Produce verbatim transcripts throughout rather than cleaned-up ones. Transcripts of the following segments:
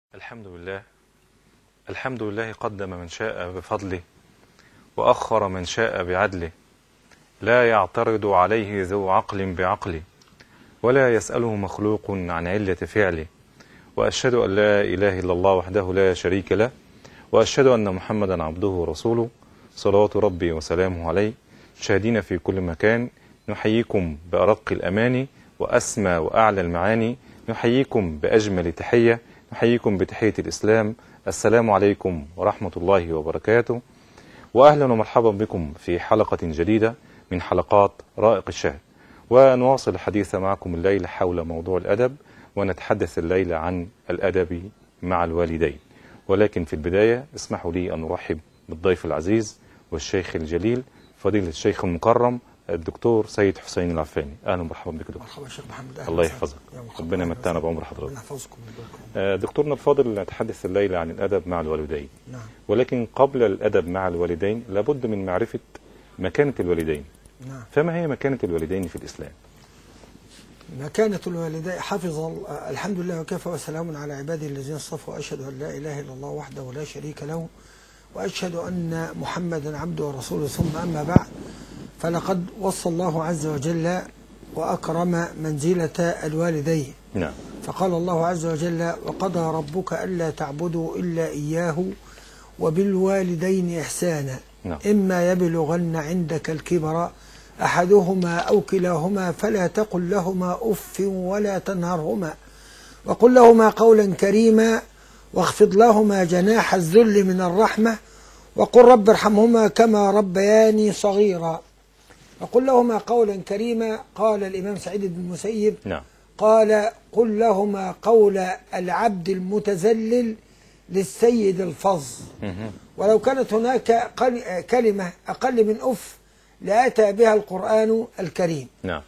الحمد لله. الحمد لله قدم من شاء بفضله وأخر من شاء بعدله، لا يعترض عليه ذو عقل بعقله، ولا يسأله مخلوق عن علة فعله. وأشهد أن لا إله إلا الله وحده لا شريك له، وأشهد أن محمدا عبده ورسوله صلوات ربي وسلامه عليه. شاهدين في كل مكان، نحييكم بأرق الأماني وأسمى وأعلى المعاني، نحييكم بأجمل تحية، نحييكم بتحية الإسلام. السلام عليكم ورحمة الله وبركاته، وأهلا ومرحبا بكم في حلقة جديدة من حلقات رائق الشهد. ونواصل الحديث معكم الليلة حول موضوع الأدب، ونتحدث الليلة عن الأدب مع الوالدين. ولكن في البداية اسمحوا لي أن أرحب بالضيف العزيز والشيخ الجليل فضيلة الشيخ المكرم الدكتور سيد حسين العفاني. اهلا ومرحبا بك دكتور. مرحبا شيخ محمد. الله يحفظك، ربنا يمتعنا بعمر حضرتك. ربنا يحفظكم. دكتورنا الفاضل، نتحدث الليله عن الادب مع الوالدين. نعم. ولكن قبل الادب مع الوالدين لابد من معرفه مكانه الوالدين. نعم. فما هي مكانه الوالدين في الاسلام؟ مكانة الوالدين حفظ الحمد لله وكفى وسلام على عباده الذين اصطفى، واشهد ان لا اله الا الله وحده لا شريك له، واشهد ان محمدا عبده ورسوله، ثم اما بعد، فلقد وصى الله عز وجل وأكرم منزلة الوالدين. نعم. فقال الله عز وجل: وقضى ربك ألا تعبدوا إلا إياه وبالوالدين إحسانا. نعم. إما يبلغن عندك الكبر أحدهما أو كلاهما فلا تقل لهما أف ولا تنهرهما، وقل لهما قولا كريما، واخفض لهما جناح الذل من الرحمة، وقل رب ارحمهما كما ربياني صغيرا. وقل لهما قولا كريما. قال الإمام سعيد بن المسيب: نعم. قال: قل لهما قول العبد المتذلل للسيد الفظ. ولو كانت هناك كلمة أقل من أف لأتى بها القرآن الكريم. نعم.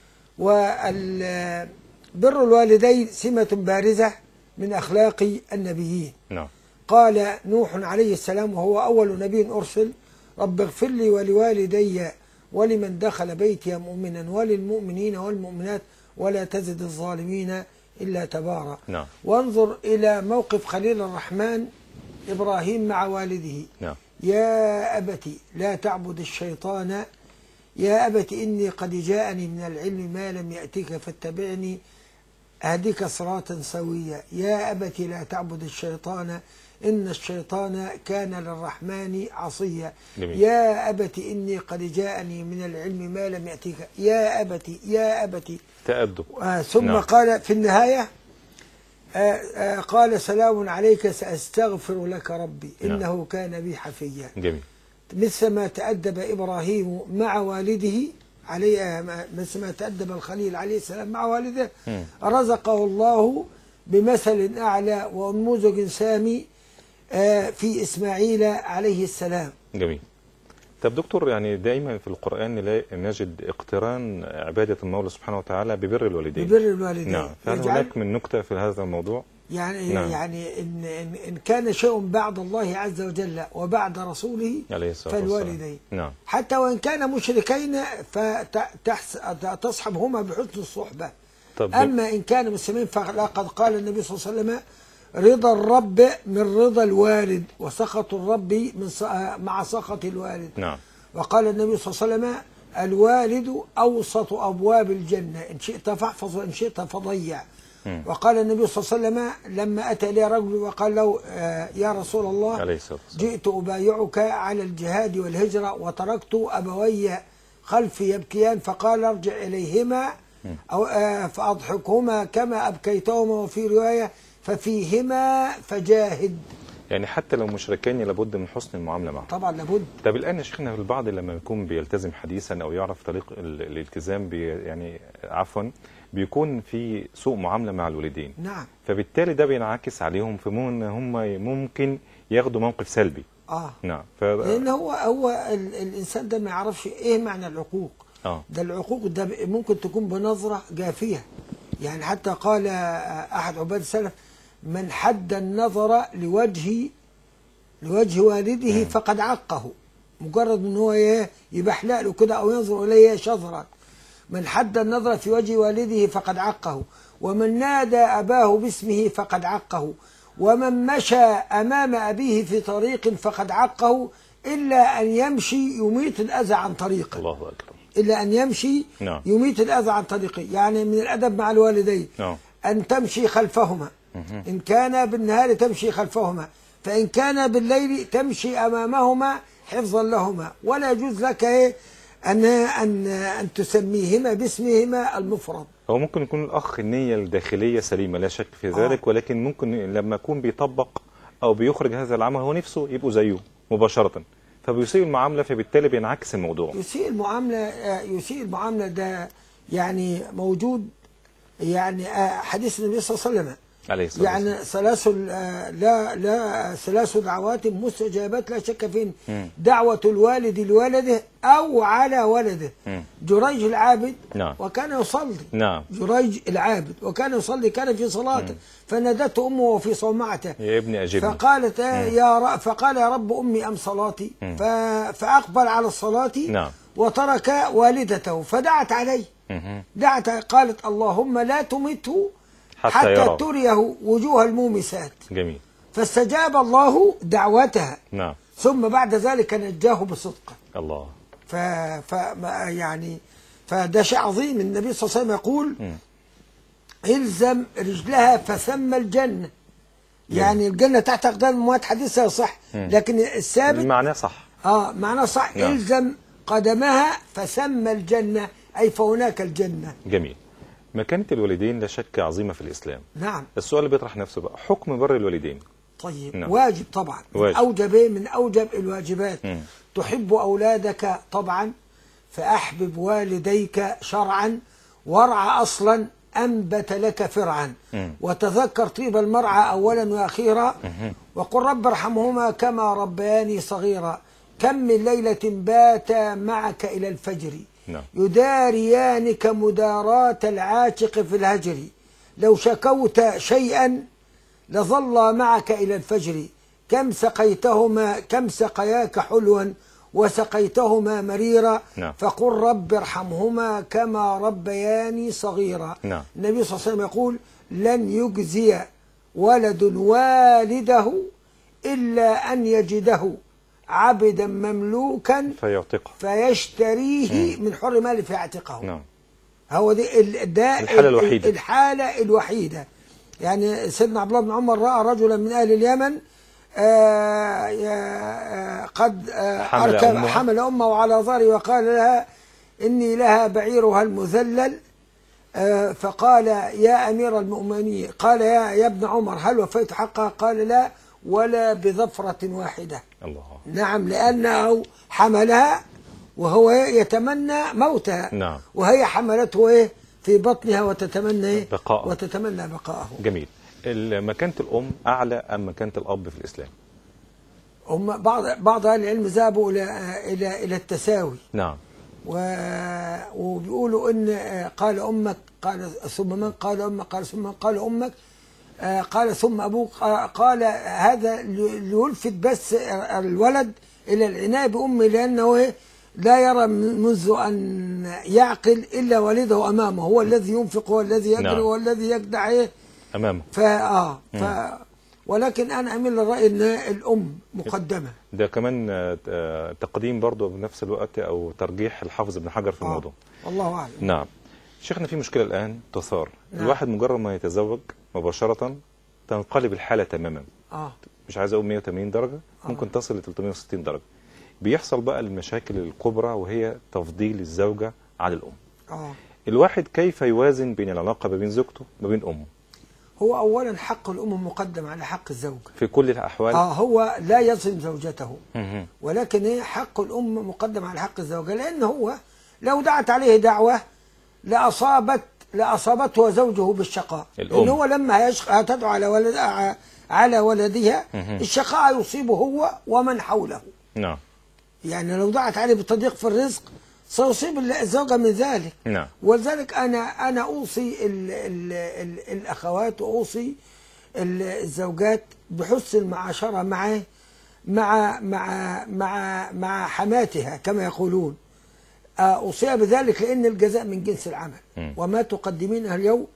وبر الوالدين سمة بارزة من أخلاق النبيين. نعم. قال نوح عليه السلام وهو أول نبي أرسل: رب اغفر لي ولوالدي ولمن دخل بيتي مؤمنا وللمؤمنين والمؤمنات ولا تزد الظالمين إلا تبارا. نعم. وانظر إلى موقف خليل الرحمن إبراهيم مع والده. نعم. يا أبت لا تعبد الشيطان، يا أبت إني قد جاءني من العلم ما لم يأتك فاتبعني أهدك صراطا سويا. يا أبت لا تعبد الشيطان إن الشيطان كان للرحمن عصيا. جميل. يا أبت إني قد جاءني من العلم ما لم يأتك. يا أبت يا أبت تأدب. آه ثم نعم. قال في النهاية: آه آه قال سلام عليك سأستغفر لك ربي إنه نعم. كان بي حفيا. جميل. مثل ما تأدب إبراهيم مع والده عليه، مثل ما تأدب الخليل عليه السلام مع والده، م. رزقه الله بمثل أعلى ونموذج سامي في إسماعيل عليه السلام. جميل. طب دكتور، يعني دائما في القرآن نجد اقتران عبادة المولى سبحانه وتعالى ببر الوالدين. ببر الوالدين. نعم. فهل هناك من نكتة في هذا الموضوع؟ يعني نعم. يعني إن, إن, إن كان شيء بعد الله عز وجل وبعد رسوله عليه الصلاة والسلام فالوالدين. نعم. حتى وإن كان مشركين فتصحبهما بحسن الصحبة. طب أما إن كان مسلمين فلقد قال النبي صلى الله عليه وسلم: رضا الرب من رضا الوالد، وسخط الرب من مع سخط الوالد. نعم. وقال النبي صلى الله عليه وسلم: الوالد أوسط أبواب الجنة، إن شئت فاحفظ وإن شئت فضيع. م. وقال النبي صلى الله عليه وسلم لما أتى إليه رجل وقال له: آه يا رسول الله، جئت أبايعك على الجهاد والهجرة وتركت أبوي خلفي يبكيان، فقال: ارجع إليهما أو آه فأضحكهما كما أبكيتهما، وفي رواية ففيهما فجاهد. يعني حتى لو مشركين لابد من حسن المعامله معهم. طبعا لابد. طب الان يا شيخنا، البعض لما يكون بيلتزم حديثا او يعرف طريق الالتزام بي يعني عفوا بيكون في سوء معامله مع الوالدين. نعم. فبالتالي ده بينعكس عليهم في ان هم ممكن ياخدوا موقف سلبي. اه نعم. ف... لان هو هو ال الانسان ده ما يعرفش ايه معنى العقوق. اه ده العقوق ده ممكن تكون بنظره جافيه. يعني حتى قال احد عباد السلف: من حد النظر لوجه لوجه والده فقد عقه. مجرد ان هو يبحلق له كده او ينظر اليه شظرا. من حد النظر في وجه والده فقد عقه، ومن نادى اباه باسمه فقد عقه، ومن مشى أمام أبيه في طريق فقد عقه إلا أن يمشي يميت الأذى عن طريقه. الله أكبر. إلا أن يمشي نعم. يميت الأذى عن طريقه. يعني من الأدب مع الوالدين نعم. أن تمشي خلفهما، مهم. إن كان بالنهار تمشي خلفهما، فإن كان بالليل تمشي أمامهما حفظا لهما، ولا يجوز لك إيه أن أن أن تسميهما باسمهما المفرد. هو ممكن يكون الأخ النية الداخلية سليمة لا شك في ذلك، آه. ولكن ممكن لما يكون بيطبق أو بيخرج هذا العمل هو نفسه يبقوا زيه مباشرة، فبيسيء المعاملة، فبالتالي بينعكس الموضوع. يسيء المعاملة يسيء المعاملة ده يعني موجود، يعني حديث النبي صلى الله عليه وسلم عليه الصلاة يعني ثلاث لا لا ثلاث دعوات مستجابات لا شك فيهن، دعوة الوالد لولده أو على ولده. مم. جريج العابد نعم. وكان يصلي. نعم. جريج العابد وكان يصلي، كان في صلاته فنادته أمه وفي صومعته يا ابني أجبني. فقالت يا رب فقال يا رب أمي أم صلاتي، ف... فأقبل على الصلاة. نعم. وترك والدته فدعت عليه. مهم. دعت قالت اللهم لا تمته حتى, حتى يرى. تريه وجوه المومسات. جميل. فاستجاب الله دعوتها. نعم. ثم بعد ذلك نجاه بصدقه. الله. ف... ف... يعني فده شيء عظيم. النبي صلى الله عليه وسلم يقول م. الزم رجلها فثم الجنة. يعني الجنة تحت أقدام الأموات، حديثها صح، لكن الثابت المعنى صح. اه معناه صح. نعم. الزم قدمها فثم الجنة، أي فهناك الجنة. جميل. مكانة الوالدين لا شك عظيمة في الإسلام. نعم. السؤال اللي بيطرح نفسه بقى، حكم بر الوالدين. طيب. نعم. واجب طبعا. واجب. أوجب من أوجب الواجبات. م. تحب أولادك طبعا فأحبب والديك شرعا، وارع أصلا أنبت لك فرعا. م. وتذكر طيب المرعى أولا وأخيرا، مهم. وقل رب ارحمهما كما ربياني صغيرا. كم من ليلة بات معك إلى الفجر، نعم. يداريانك مداراة العاشق في الهجر. لو شكوت شيئا لظل معك إلى الفجر. كم سقيتهما كم سقياك حلوا وسقيتهما مريرا. نعم. فقل رب ارحمهما كما ربياني صغيرا. نعم. النبي صلى الله عليه وسلم يقول لن يجزي ولد والده إلا أن يجده عبدا مملوكا فيعتقه فيشتريه من حر ماله فيعتقه. نعم. هو دي ال- ده الحالة ال- الوحيدة. الحالة الوحيدة. يعني سيدنا عبد الله بن عمر رأى رجلا من أهل اليمن آه آه قد آه حمل أركب أمها. حمل أمه على ظهره وقال لها إني لها بعيرها المذلل. آه فقال يا أمير المؤمنين، قال يا, يا ابن عمر هل وفيت حقها؟ قال لا ولا بظفرة واحدة. الله. نعم، لأنه حملها وهو يتمنى موتها. نعم. وهي حملته إيه في بطنها وتتمنى إيه بقاءه. وتتمنى بقاءه. جميل. مكانة الأم أعلى أم مكانة الأب في الإسلام؟ هم بعض بعض أهل العلم ذهبوا إلى إلى إلى التساوي. نعم. و- وبيقولوا إن قال أمك قال ثم من قال أمك قال ثم من قال أمك آه، قال ثم أبوك آه، قال هذا ليلفت بس الولد إلى العناية بأمه، لأنه إيه لا يرى منذ أن يعقل إلا والده أمامه، هو الذي ينفق، هو الذي يجري، نعم. هو الذي يجدع إيه أمامه. فآه ف ولكن أنا أميل للرأي أن الأم مقدمة. ده كمان آه، تقديم برضه بنفس الوقت أو ترجيح الحافظ ابن حجر في آه. الموضوع. والله أعلم. نعم. شيخنا في مشكلة الآن تثار. نعم. الواحد مجرد ما يتزوج مباشرة تنقلب الحالة تماما. آه. مش عايز أقول مية وتمانين درجة، ممكن تصل ل ثلاثمية وستين درجة. بيحصل بقى المشاكل الكبرى وهي تفضيل الزوجة على الأم. آه. الواحد كيف يوازن بين العلاقة ما بين زوجته وما بين أمه؟ هو أولا حق الأم مقدم على حق الزوج في كل الأحوال. آه هو لا يظلم زوجته، مهم. ولكن إيه حق الأم مقدم على حق الزوجة، لأن هو لو دعت عليه دعوة لأصابت لأصابته زوجه بالشقاء. الأم. لأن هو لما هيشق- هتدعو على ولد على ولدها مهم. الشقاء يصيبه هو ومن حوله. نعم. يعني لو دعت عليه بالتضييق في الرزق سيصيب الزوجة من ذلك. نعم. ولذلك أنا أنا أوصي ال ال ال الأخوات وأوصي ال- الزوجات بحسن المعاشرة مع مع مع مع مع حماتها كما يقولون. أوصيها بذلك لأن الجزاء من جنس العمل. م. وما تقدمينه اليوم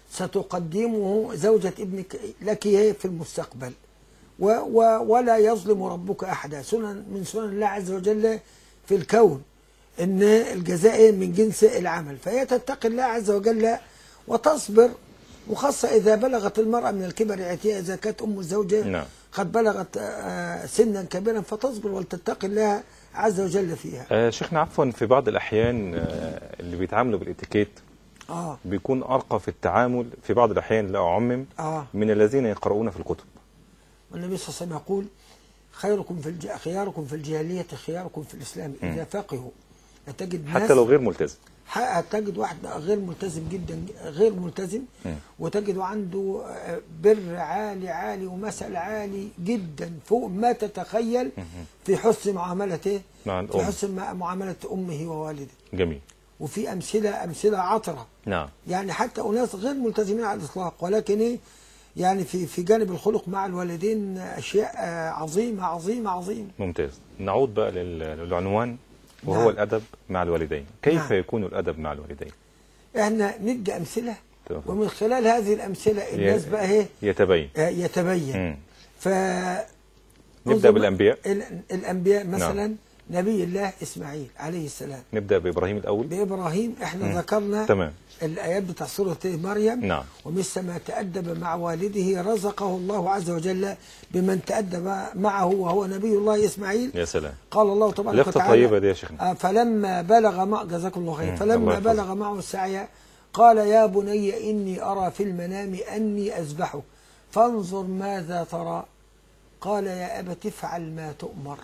ستقدمه زوجة ابنك لك في المستقبل، و و ولا يظلم ربك أحدا. سنن من سنن الله عز وجل في الكون إن الجزاء من جنس العمل، فهي تتقي الله عز وجل وتصبر، وخاصة إذا بلغت المرأة من الكبر عتيها، إذا كانت أم الزوجة نعم. قد بلغت سنا كبيرا، فتصبر ولتتقي الله عز وجل فيها. آه شيخنا عفوا، في بعض الأحيان آه اللي بيتعاملوا بالإتيكيت آه. بيكون أرقى في التعامل في بعض الأحيان، لا أعمم، آه. من الذين يقرؤون في الكتب. والنبي صلى الله عليه وسلم يقول خيركم في الج... خياركم في الجاهلية خياركم في الإسلام إذا فقهوا. هتجد حتى لو غير ملتزم، هتجد واحد غير ملتزم جدا، غير ملتزم، وتجد عنده بر عالي عالي ومثل عالي جدا فوق ما تتخيل في حسن معاملته، في حسن معاملة أمه ووالده. جميل. وفي أمثلة أمثلة عطرة. نعم. يعني حتى أناس غير ملتزمين على الإطلاق، ولكن إيه يعني في في جانب الخلق مع الوالدين أشياء عظيمة عظيمة عظيمة. ممتاز. نعود بقى للعنوان وهو نعم. الأدب مع الوالدين. كيف نعم. يكون الأدب مع الوالدين؟ احنا ندي أمثلة، طبعا. ومن خلال هذه الأمثلة الناس بقى ايه يتبين يتبين. ف نبدأ بالأنبياء. الأنبياء مثلا. نعم. نبي الله إسماعيل عليه السلام. نبدأ بإبراهيم الأول. بإبراهيم احنا مم. ذكرنا تمام. الآيات بتاع سورة مريم. نعم. ومثل ما تأدب مع والده رزقه الله عز وجل بمن تأدب معه وهو نبي الله إسماعيل. يا سلام. قال الله تبارك وتعالى طيبة دي يا شيخنا. فلما بلغ مع جزاكم الله خير فلما بلغ معه السعي قال يا بني إني أرى في المنام أني أذبحك فانظر ماذا ترى قال يا أبت افعل ما تؤمر.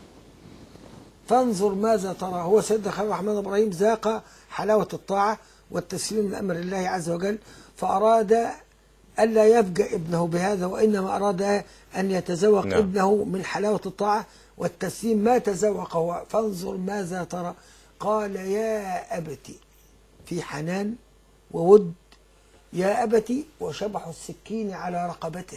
فانظر ماذا ترى. هو سيدنا خليل الرحمن إبراهيم ذاق حلاوة الطاعة والتسليم لأمر الله عز وجل، فأراد ألا يفجأ ابنه بهذا، وإنما أراد أن يتذوق نعم. ابنه من حلاوة الطاعة والتسليم ما تذوق هو. فانظر ماذا ترى قال يا أبت، في حنان وود، يا أبت وشبح السكين على رقبته.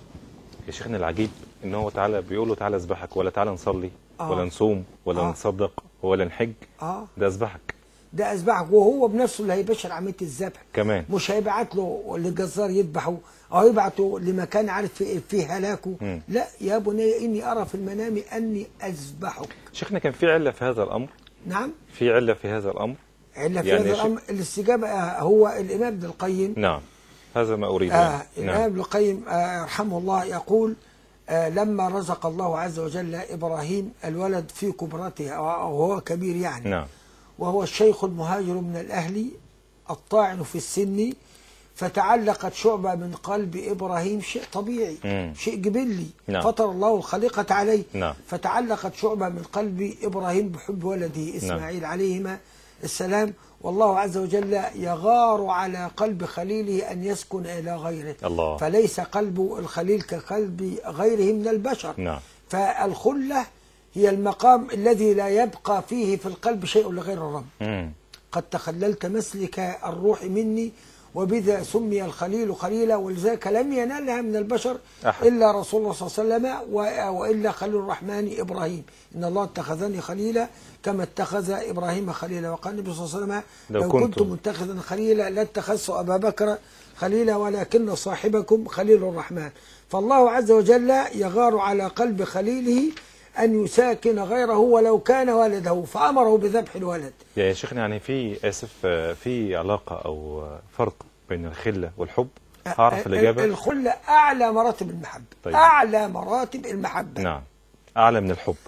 يا شيخنا العجيب إن هو تعالى بيقول له تعالى اذبحك، ولا تعالى نصلي آه. ولا نصوم ولا آه. نصدق ولا نحج. آه. ده اذبحك، ده اذبحك، وهو بنفسه اللي هيبشر عمليه الذبح كمان. مش هيبعت له للجزار يذبحه او يبعته لمكان عارف فيه في هلاكه. م. لا يا بني اني ارى في المنام اني اذبحك. شيخنا كان في عله في هذا الامر؟ نعم في عله في هذا الامر. عله في يعني هذا الامر. الاستجابه هو الامام ابن القيم. نعم هذا ما اريد. آه يعني. الامام ابن القيم آه رحمه الله يقول آه لما رزق الله عز وجل ابراهيم الولد في كبرته وهو كبير يعني. نعم. وهو الشيخ المهاجر من الأهل الطاعن في السن، فتعلقت شعبة من قلب إبراهيم، شيء طبيعي مم. شيء جبلي. نعم. فطر الله الخليقة عليه. نعم. فتعلقت شعبة من قلب إبراهيم بحب ولده إسماعيل نعم. عليهما السلام. والله عز وجل يغار على قلب خليله أن يسكن إلى غيره. الله. فليس قلب الخليل كقلب غيره من البشر. نعم. فالخلة هي المقام الذي لا يبقى فيه في القلب شيء لغير الرب. مم. قد تخللت مسلك الروح مني وبذا سمي الخليل خليلا، ولذلك لم ينالها من البشر أحد. إلا رسول الله صلى الله عليه وسلم وإلا خليل الرحمن إبراهيم. إن الله اتخذني خليلا كما اتخذ إبراهيم خليلا. وقال النبي صلى الله عليه وسلم لو, لو كنت متخذا خليلا لاتخذت أبا بكر خليلا ولكن صاحبكم خليل الرحمن. فالله عز وجل يغار على قلب خليله أن يساكن غيره ولو كان والده، فأمره بذبح الولد. يا شيخنا يعني في آسف في علاقة أو فرق بين الخلة والحب؟ أعرف الإجابة. الخلة أعلى مراتب المحبة. طيب. أعلى مراتب المحبة. نعم. أعلى من الحب.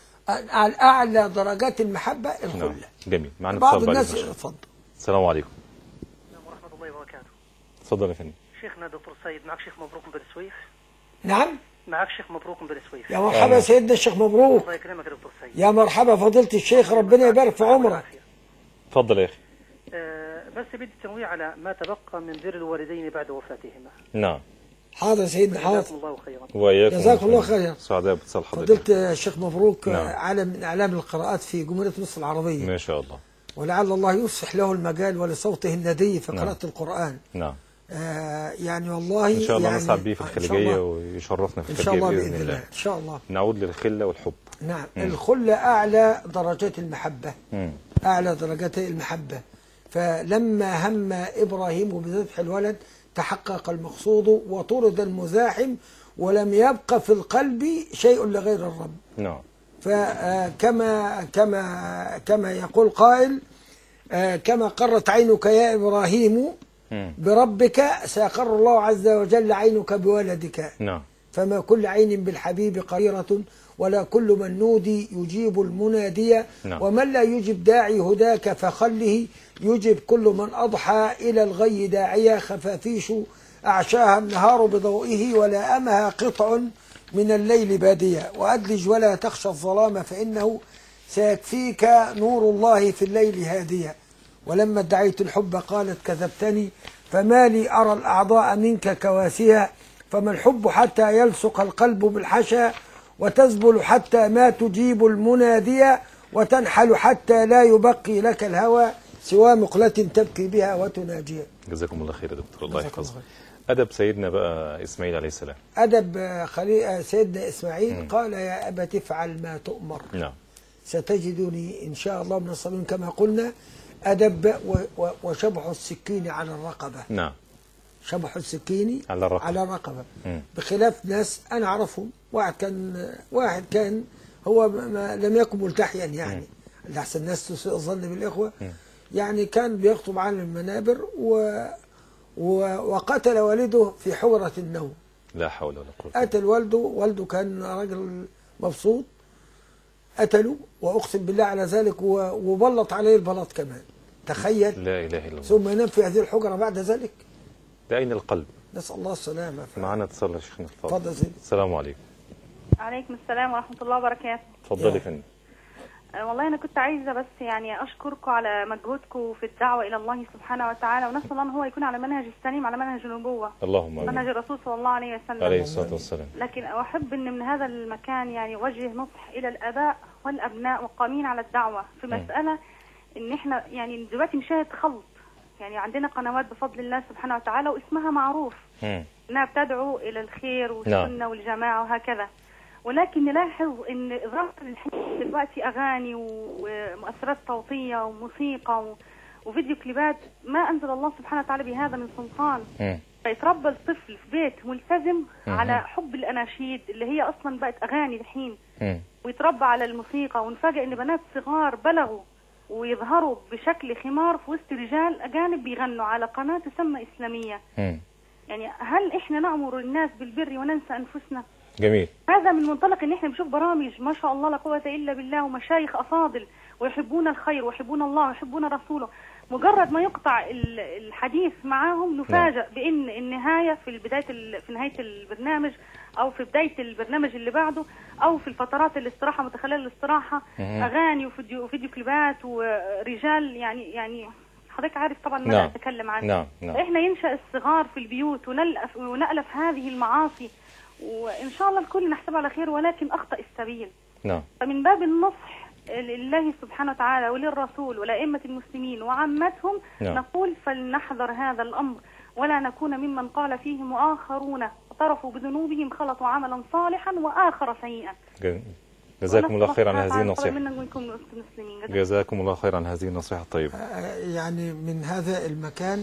أعلى درجات المحبة الخلة. نعم. جميل. معنا بعض الناس. اتفضل. السلام عليكم. السلام ورحمة الله وبركاته. اتفضل يا فندم. شيخنا دكتور سيد، معك شيخ مبروك من بني سويف. نعم. معك شيخ مبروك من بني سويف. يا مرحبا يا سيدنا الشيخ مبروك. الله يكرمك يا دكتور سيد. يا مرحبا فضيلة الشيخ، ربنا يبارك في عمرك. اتفضل يا اخي. أه بس بدي التنويه على ما تبقى من بر الوالدين بعد وفاتهما. نعم. حاضر سيدنا حاضر. جزاكم الله خيرا. وإياكم. جزاكم الله خيرا. سعداء باتصال حضرتك. فضيلة الشيخ مبروك. نعم. عالم من اعلام القراءات في جمهورية مصر العربية. ما شاء الله. ولعل الله يفسح له المجال ولصوته الندي في قراءة نعم. القرآن. نعم. آه يعني والله ان شاء الله يعني نسعد بيه في الخليجيه ويشرفنا في الخليجيه بإذن, بإذن الله. ان شاء الله. نعود للخله والحب. نعم. مم. الخله اعلى درجات المحبه. مم. اعلى درجات المحبه. فلما هم ابراهيم بذبح الولد تحقق المقصود وطرد المزاحم ولم يبق في القلب شيء لغير الرب. نعم. فكما كما كما يقول قائل كما قرت عينك يا إبراهيم بربك سيقر الله عز وجل عينك بولدك. نعم. فما كل عين بالحبيب قريرة ولا كل من نودي يجيب المنادي. نعم. ومن لا يجب داعي هداك فخله يجب كل من أضحى إلى الغي داعيا. خفافيش أعشاها النهار بضوئه ولا أمها قطع من الليل بادية. وأدلج ولا تخشى الظلام فإنه سيكفيك نور الله في الليل هادية. ولما ادعيت الحب قالت كذبتني فما لي أرى الأعضاء منك كواسيها. فما الحب حتى يلصق القلب بالحشا وتذبل حتى ما تجيب المنادية وتنحل حتى لا يبقي لك الهوى سوى مقلة تبكي بها وتناجيها. جزاكم الله خير يا دكتور، الله يحفظك. أدب سيدنا بقى إسماعيل عليه السلام. أدب خليل سيدنا إسماعيل م. قال يا أبت افعل ما تؤمر. نعم. ستجدني إن شاء الله من الصابرين كما قلنا. أدب وشبح السكين على الرقبة. نعم. شبح السكين على الرقبة, على الرقبة. بخلاف ناس أنا أعرفهم، واحد كان واحد كان هو ما لم يكن ملتحيا يعني لحسن الناس تسيء الظن بالإخوة م. يعني كان بيخطب على المنابر و وقتل والده في حجرة النوم. لا حول ولا قوة. قتل والده، والده كان راجل مبسوط، قتله وأقسم بالله على ذلك وبلط عليه البلاط كمان. تخيل. لا إله إلا الله. ثم ينام في هذه الحجرة بعد ذلك. ده أين القلب؟ نسأل الله السلامة. معنا اتصال يا شيخنا. اتفضل سيدي. السلام عليكم. عليكم السلام ورحمة الله وبركاته. اتفضلي يا فندم. والله أنا كنت عايزة بس يعني أشكركم على مجهودكم في الدعوة إلى الله سبحانه وتعالى، ونسأل الله أن هو يكون على منهج السليم، على منهج النبوة. اللهم آمين. منهج الرسول صلى الله عليه وسلم. عليه الصلاة والسلام. لكن أحب أن من هذا المكان يعني وجه نصح إلى الآباء والأبناء والقائمين على الدعوة في مسألة إن إحنا يعني دلوقتي نشاهد خلط. يعني عندنا قنوات بفضل الله سبحانه وتعالى واسمها معروف م. إنها بتدعو إلى الخير والسنة نعم. والجماعة وهكذا، ولكن نلاحظ ان ظهر الحين دلوقتي اغاني ومؤثرات صوتيه وموسيقى وفيديو كليبات ما انزل الله سبحانه وتعالى بهذا من سلطان. فيتربى الطفل في بيت ملتزم م. على حب الاناشيد اللي هي اصلا بقت اغاني الحين، ويتربى على الموسيقى، ونفاجئ ان بنات صغار بلغوا ويظهروا بشكل خمار في وسط رجال اجانب بيغنوا على قناه تسمى اسلاميه. م. يعني هل احنا نأمر الناس بالبر وننسى انفسنا؟ جميل. هذا من منطلق ان احنا بنشوف برامج ما شاء الله لا قوه الا بالله ومشايخ افاضل ويحبون الخير ويحبون الله ويحبون رسوله، مجرد ما يقطع الحديث معاهم نفاجأ نعم. بان النهايه في بدايه في نهايه البرنامج او في بدايه البرنامج اللي بعده او في الفترات الاستراحه متخلله الاستراحه اغاني وفيديو وفيديو كليبات ورجال يعني يعني حضرتك عارف طبعا ما نعم. اتكلم عنه. نعم. نعم. احنا ينشأ الصغار في البيوت ونلأف ونألف هذه المعاصي، وإن شاء الله الكل نحسب على خير، ولكن أخطأ السبيل. نعم. فمن باب النصح لله سبحانه وتعالى وللرسول ولأئمة المسلمين وعامتهم نعم. نقول فلنحذر هذا الأمر ولا نكون ممن قال فيهم وآخرون اعترفوا بذنوبهم خلطوا عملا صالحا وآخر سيئا. جزاكم الله خير عن هذه النصيحة. جزاكم الله خير عن هذه النصيحة الطيبة. يعني من هذا المكان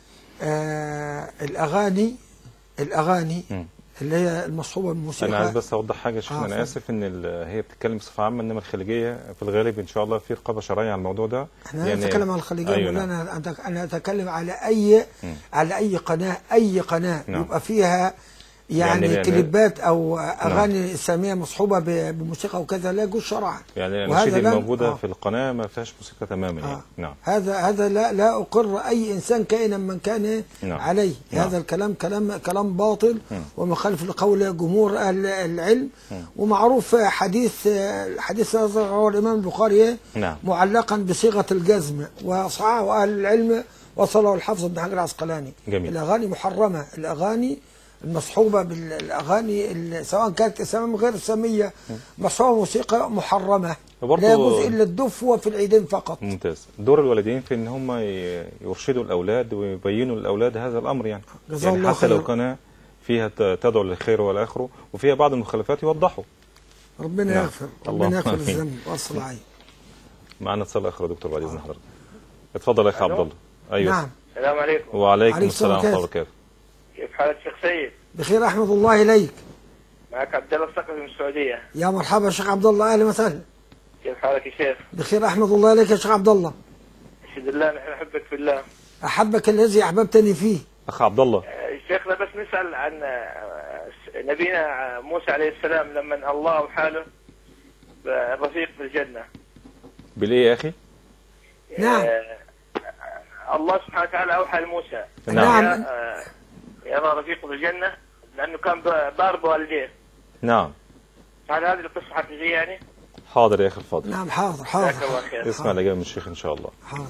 آه الأغاني الأغاني م. اللي هي المصحوبه بالموسيقى. انا عايز بس اوضح حاجه يا شيخنا. آه انا اسف ان هي بتتكلم بصفه عامه، انما الخليجيه في الغالب ان شاء الله في رقابه شرعيه على الموضوع ده. احنا يعني نتكلم عن الخليجيه. أيوة ولا انا انا اتكلم على اي م. على اي قناه اي قناه نعم. يبقى فيها يعني, يعني كليبات او اغاني نعم. اسلاميه مصحوبه بموسيقى وكذا لا يجوز شرعا. يعني الاناشيد الموجوده آه. في القناه ما فيهاش موسيقى تماما آه. يعني. نعم. هذا هذا لا لا اقر اي انسان كائنا من كان نعم. عليه. نعم. هذا الكلام كلام كلام باطل م. ومخالف لقول جمهور اهل العلم م. ومعروف حديث حديث هو الامام البخاري نعم. معلقا بصيغه الجزم وصححه اهل العلم وصله الحافظ بن حجر العسقلاني. جميل. الاغاني محرمه، الاغاني المصحوبة بالأغاني سواء كانت إسلامية غير إسلامية مصحوبة موسيقى محرمة، لا يجوز إلا الدف وفي العيدين فقط. ممتاز. دور الوالدين في إن هم يرشدوا الأولاد ويبينوا الأولاد هذا الأمر يعني, يعني حتى خير. لو كان فيها تدعو للخير والآخر وفيها بعض المخالفات يوضحوا. ربنا نعم. يغفر ربنا يغفر الذنب ويصل العين. معنا اتصال آخر يا دكتور بعد إذن حضرتك. اتفضل يا أخي عبد الله. أيوه. نعم. السلام عليكم. وعليكم السلام ورحمة الله وبركاته. كيف حالك شيخ سيد؟ بخير رحمة الله إليك. معك عبد الله الثقفي من السعودية. يا مرحبا شيخ عبد الله، أهلا وسهلا. كيف حالك يا شيخ؟ بخير رحمة الله إليك يا شيخ عبد الله. الحمد لله، نحن نحبك في الله. أحبك الذي أحببتني فيه. أخ عبد الله، شيخنا بس نسأل عن نبينا موسى عليه السلام لما الله أوحى له الرفيق في الجنة. بالإيه يا أخي؟ نعم. الله سبحانه وتعالى أوحى لموسى نعم. يرى رفيقه في الجنة لأنه كان بار بوالديه. نعم. هل هذه القصة حقيقية يعني؟ حاضر يا أخي الفاضل. نعم حاضر حاضر. اسمع الإجابة من الشيخ إن شاء الله. حاضر.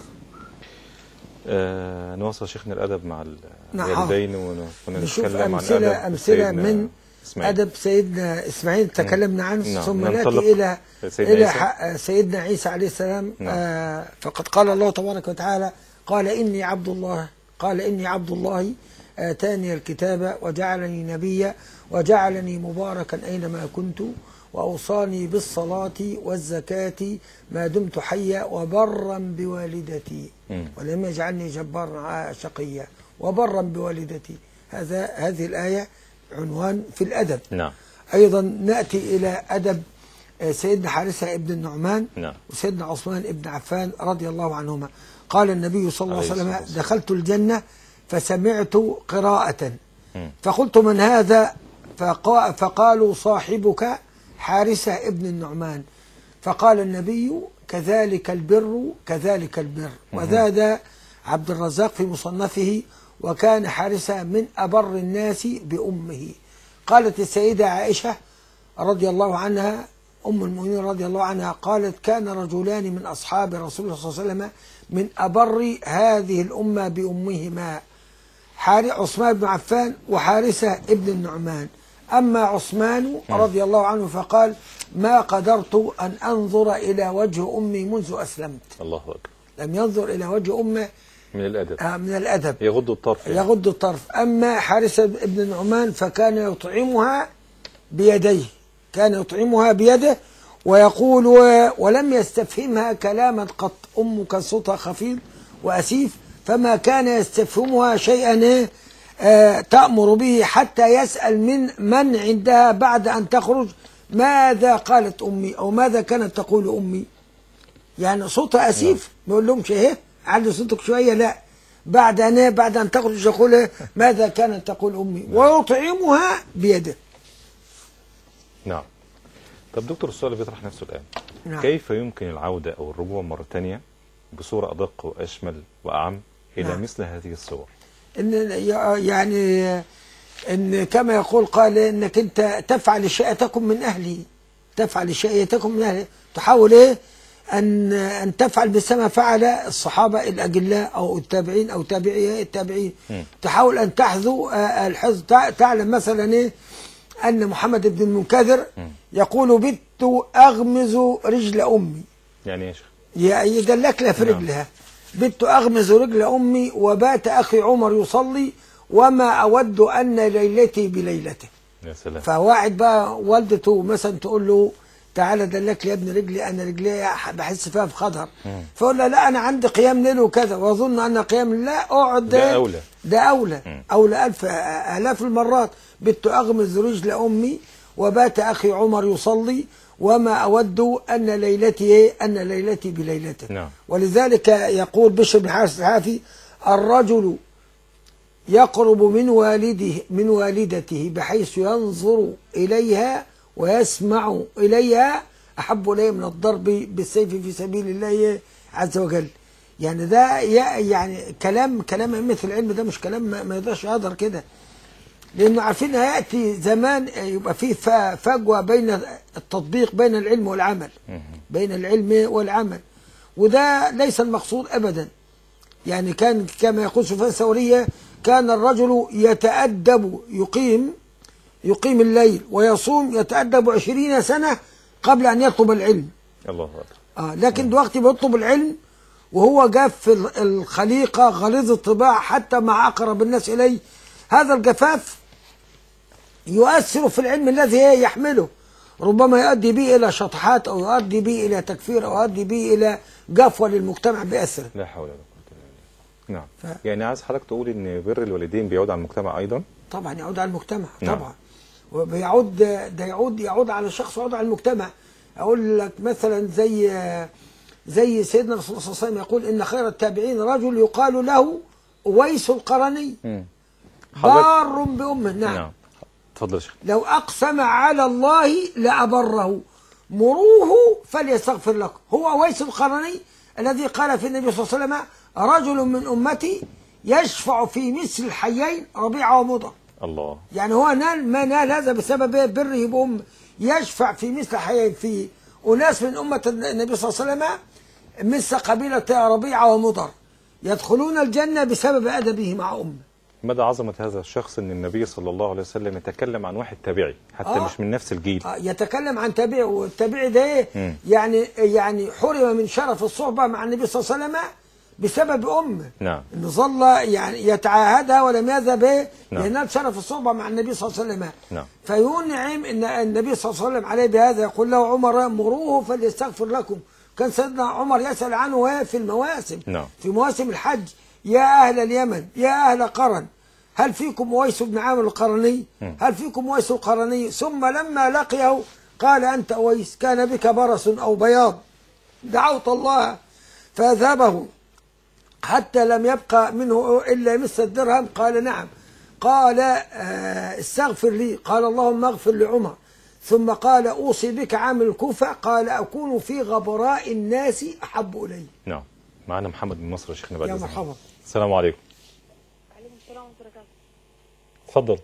آه نوصل شيخنا الأدب مع نعم الوالدين ونتكلم عن أمثلة أمثلة من إسماعيل. أدب سيدنا إسماعيل تكلمنا عنه. نعم. ثم نعم. نأتي إلى سيدنا إلى عيسى. سيدنا عيسى عليه السلام. نعم. آه فقد قال الله تبارك وتعالى قال إني عبد الله قال إني عبد الله آتاني الكتاب وجعلني نبيا وجعلني مباركا أينما كنت وأوصاني بالصلاة والزكاة ما دمت حيا وبرا بوالدتي ولم يجعلني جبارا شقيا وبرا بوالدتي. هذا هذه الآية عنوان في الأدب. نعم. أيضا نأتي إلى أدب سيدنا حارثة ابن النعمان. نعم. وسيدنا عثمان ابن عفان رضي الله عنهما. قال النبي صلى الله عليه وسلم دخلت الجنة فسمعت قراءة فقلت من هذا فقالوا صاحبك حارثة ابن النعمان. فقال النبي كذلك البر كذلك البر. وزاد عبد الرزاق في مصنفه وكان حارثة من أبر الناس بأمه. قالت السيدة عائشة رضي الله عنها أم المؤمنين رضي الله عنها قالت كان رجلان من أصحاب رسول الله صلى الله عليه وسلم من أبر هذه الأمة بأمهما عثمان بن عفان وحارثة ابن النعمان. أما عثمان رضي الله عنه فقال ما قدرت أن أنظر إلى وجه أمي منذ أسلمت. الله أكبر. لم ينظر إلى وجه أمه من الأدب. آه من الأدب يغض الطرف يعني. يغض الطرف. أما حارثة ابن النعمان فكان يطعمها بيديه كان يطعمها بيده ويقول ولم يستفهمها كلاما قط. أمك صوتها خفيف وأسيف فما كان يستفهمها شيئا آه تأمر به حتى يسأل من من عندها بعد أن تخرج ماذا قالت أمي أو ماذا كانت تقول أمي. يعني صوتها أسيف ما يقول لهمش ايه علي صوتك شوية، لا بعد أن بعد أن تخرج يقول ماذا كانت تقول أمي ويطعمها بيده. نعم. طب دكتور السؤال بيطرح نفسه الآن. نعم. كيف يمكن العودة أو الرجوع مرة ثانية بصورة أدق وأشمل وأعم إلى نعم. مثل هذه الصور؟ إن يعني إن كما يقول قال إنك أنت تفعل الشيء تكن من أهلي تفعل الشيء تكن من أهلي تحاول إيه أن أن تفعل مثل ما فعل الصحابة الأجلاء أو التابعين أو تابعي التابعين. تحاول أن تحذو الحفظ. تعلم مثلا إيه أن محمد بن المنكدر يقول بت أغمز رجل أمي. يعني إيش؟ يدلك لها في رجلها. بت أغمز رجل أمي وبات أخي عمر يصلي وما أود أن ليلتي بليلته. يا سلام. فواعد بقى والدته مثلا تقول له تعالى دلك لي يا ابن رجلي انا رجلي بحس فيها بخضر. فقول له لا انا عندي قيام ليل وكذا واظن ان قيام لا اقعد ده اولى ده اولى مم. اولى الف الاف المرات. بت اغمز رجل امي وبات اخي عمر يصلي وما اود ان ليلتي ان ليلتي بليلته. نعم. ولذلك يقول بشر بن حارث الحافي الرجل يقرب من والده من والدته بحيث ينظر اليها ويسمع إليها أحب إليه من الضرب بالسيف في سبيل الله عز وجل. يعني ده يعني كلام كلام أئمة العلم ده مش كلام ما يقدرش يقدر كده، لأنه عارفين هيأتي زمان يبقى فيه فجوة بين التطبيق بين العلم والعمل بين العلم والعمل وده ليس المقصود أبدا. يعني كان كما يقول سفيان الثوري كان الرجل يتأدب يقيم يقيم الليل ويصوم يتأدب عشرين سنة قبل أن يطلب العلم. الله أكبر. آه لكن دلوقتي بيطلب العلم وهو جاف في الخليقة غليظ الطباع حتى مع أقرب الناس إليه. هذا الجفاف يؤثر في العلم الذي يحمله، ربما يؤدي به إلى شطحات أو يؤدي به إلى تكفير أو يؤدي به إلى جفوة للمجتمع بأسره. لا حول ولا قوة إلا بالله. نعم. ف... يعني عايز حضرتك تقول ان بر الوالدين بيعود على المجتمع ايضا؟ طبعا يعود على المجتمع. نعم. طبعا وبيعود ده يعود يعود على الشخص ويعود على المجتمع. اقول لك مثلا زي زي سيدنا الرسول صلى الله عليه وسلم يقول ان خير التابعين رجل يقال له اويس القرني بار بامه. نعم. نعم. اتفضل يا شيخ. لو اقسم على الله لابره مروه فليستغفر لكم. هو اويس القرني الذي قال في النبي صلى الله عليه وسلم رجل من امتي يشفع في مثل الحيين ربيعه ومضر. الله. يعني هو نال ما نال هذا بسبب بره بأم، يشفع في مثل حيين في أناس من أمة النبي صلى الله عليه وسلم مثل قبيلة ربيعة ومضر يدخلون الجنة بسبب أدبه مع أمه. مدى عظمة هذا الشخص ان النبي صلى الله عليه وسلم يتكلم عن واحد تابعي حتى آه. مش من نفس الجيل. آه يتكلم عن تابعي، والتابعي ده ايه؟ يعني يعني حرم من شرف الصحبة مع النبي صلى الله عليه وسلم بسبب أمه. نعم. إنه ظل يعني يتعاهدها ولم يذهب ايه؟ نعم. لأنها شرف الصحبة مع النبي صلى الله عليه وسلم. نعم. فينعم ان النبي صلى الله عليه وسلم عليه بهذا، يقول له عمر مروه فليستغفر لكم. كان سيدنا عمر يسأل عنه في المواسم. نعم. في مواسم الحج، يا أهل اليمن يا أهل قرن هل فيكم اويس بن عامر القرني؟ هل فيكم اويس القرني؟ ثم لما لقيه قال انت اويس كان بك برص او بياض دعوت الله فاذهبه حتى لم يبقى منه الا مثل الدرهم. قال نعم. قال آه استغفر لي. قال اللهم اغفر لعمر. ثم قال اوصي بك عامل الكوفه. قال اكون في غبراء الناس احب الي. نعم. معنا محمد من مصر يا شيخنا بعد يا إذنك. مرحبا. السلام عليكم. وعليكم السلام ورحمة الله وبركاته. اتفضل.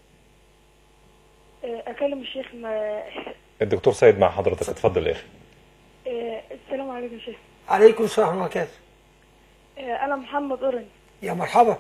أكلم الشيخ ما... الدكتور سيد مع حضرتك. اتفضل يا اخي. السلام عليكم يا شيخ. عليكم السلام ورحمة الله وبركاته. أنا محمد أورن. يا مرحبا.